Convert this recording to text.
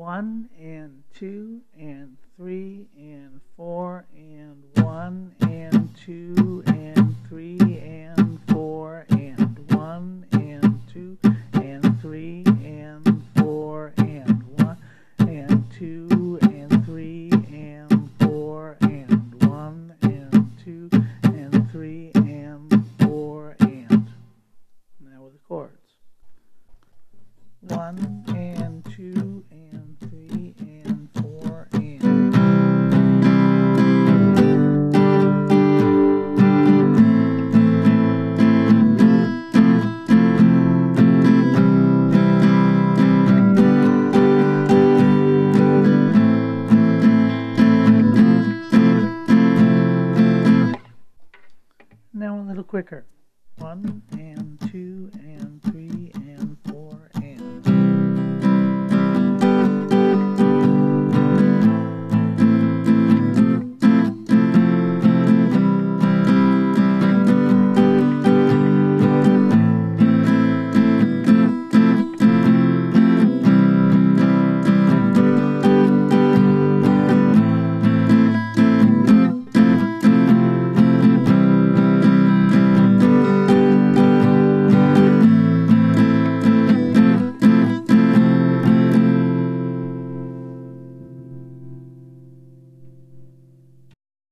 1 and 2 and 3 and 4 and 1 and 2 and 3 and 4 and 1 and 2 and 3 and 4 and 1 and 2 and 3 and 4 and 1 and 2 and 3 and 4 and. Now with the chords. 1 and 2 and 3 and 4 and. Now a little quicker. 1 and